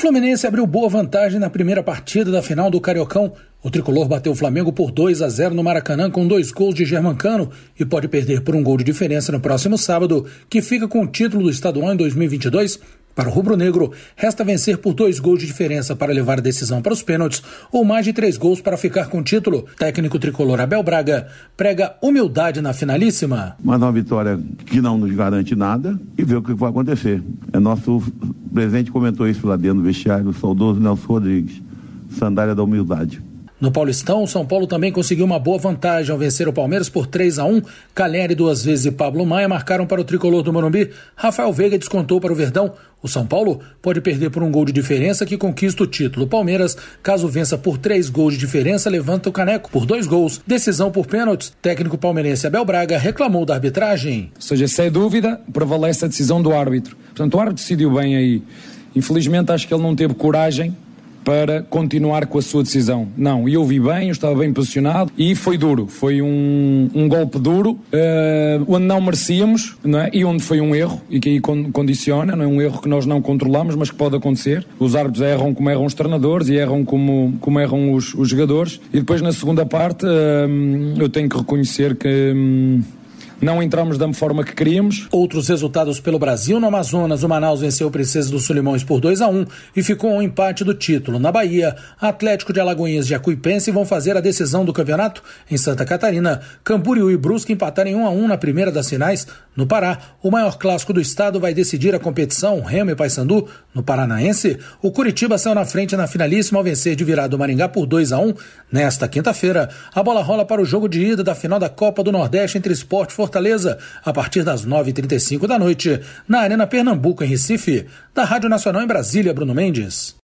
Fluminense abriu boa vantagem na primeira partida da final do Cariocão. O tricolor bateu o Flamengo por 2-0 no Maracanã com 2 gols de Germancano e pode perder por 1 gol de diferença no próximo sábado, que fica com o título do estadual em 2022. Para o rubro-negro, resta vencer por 2 gols de diferença para levar a decisão para os pênaltis ou mais de 3 gols para ficar com o título. Técnico tricolor Abel Braga prega humildade na finalíssima. Mas uma vitória que não nos garante nada e ver o que vai acontecer. Nosso presidente comentou isso lá dentro do vestiário, o saudoso Nelson Rodrigues, sandália da humildade. No Paulistão, o São Paulo também conseguiu uma boa vantagem ao vencer o Palmeiras por 3-1. Calheri 2 vezes e Pablo Maia marcaram para o tricolor do Morumbi. Rafael Veiga descontou para o Verdão. O São Paulo pode perder por 1 gol de diferença que conquista o título. O Palmeiras, caso vença por 3 gols de diferença, levanta o caneco por 2 gols. Decisão por pênaltis. Técnico palmeirense Abel Braga reclamou da arbitragem. Ou seja, sem dúvida, prevalece a decisão do árbitro. Portanto, o árbitro decidiu bem aí. Infelizmente, acho que ele não teve coragem para continuar com a sua decisão. Não, eu vi bem, eu estava bem posicionado e foi duro, foi um golpe duro, onde não merecíamos, não é? E onde foi um erro, e que aí condiciona, não é um erro que nós não controlamos, mas que pode acontecer. Os árbitros erram como erram os treinadores e erram como erram os jogadores. E depois na segunda parte eu tenho que reconhecer que não entramos da forma que queríamos. Outros resultados pelo Brasil: no Amazonas, o Manaus venceu o Princesa dos Solimões por 2-1 e ficou um empate do título. Na Bahia, Atlético de Alagoinhas e Jacuipense vão fazer a decisão do campeonato. Em Santa Catarina, Camboriú e Brusque empataram em 1-1 na primeira das finais. No Pará, o maior clássico do estado vai decidir a competição, Remo e Paysandu. No Paranaense, o Curitiba saiu na frente na finalíssima ao vencer de virada o Maringá por 2-1. Nesta quinta-feira, a bola rola para o jogo de ida da final da Copa do Nordeste entre Sport e Fortaleza, a partir das 9h35 da noite, na Arena Pernambuco, em Recife. Da Rádio Nacional em Brasília, Bruno Mendes.